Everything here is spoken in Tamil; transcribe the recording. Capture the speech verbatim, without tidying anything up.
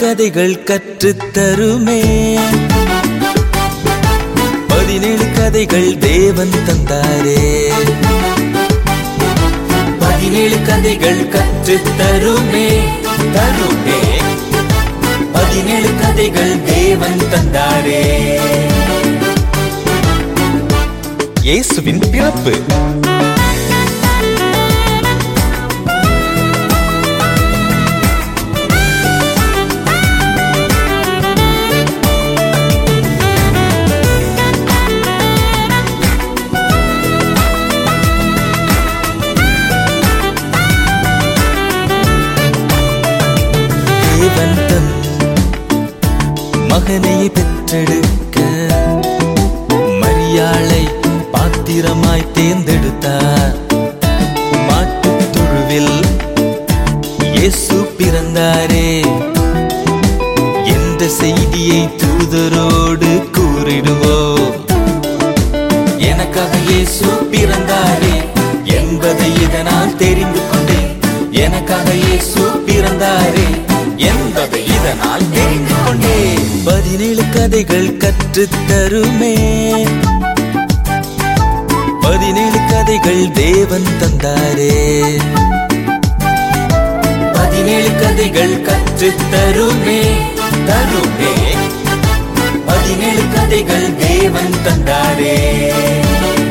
கதைகள் கற்றுத் தருமே. பதினேழு கதைகள் தேவன் தந்தாரே. பதினேழு கதைகள் கற்றுத் தருமே தருமே. பதினேழு கதைகள் தேவன் தந்தாரே. இயேசுவின் பிறப்பு. தேவன் தன் மகனை பெற்றெடுக்க மரியாளை பாத்திரமாய் தேர்ந்தெடுத்தார். மாட்டுத் தொழுவில் இயேசு பிறந்தாரே என்ற செய்தியை தூதரோடு கூறிடுவோம். எனக்காக இயேசு பிறந்தாரே என்பதை இதனால் தெரிந்து கொண்டேன். எனக்காக இயேசு பிறந்தாரே என்பதை இதனால் தெரிந்து கொண்டேன். பதினேழு கதைகள் கற்றுத் தருமே. பதினேழு கதைகள் தேவன் தந்தாரே. பதினேழு கதைகள் கற்றுத் தருமே தருமே. பதினேழு கதைகள் தேவன் தந்தாரே.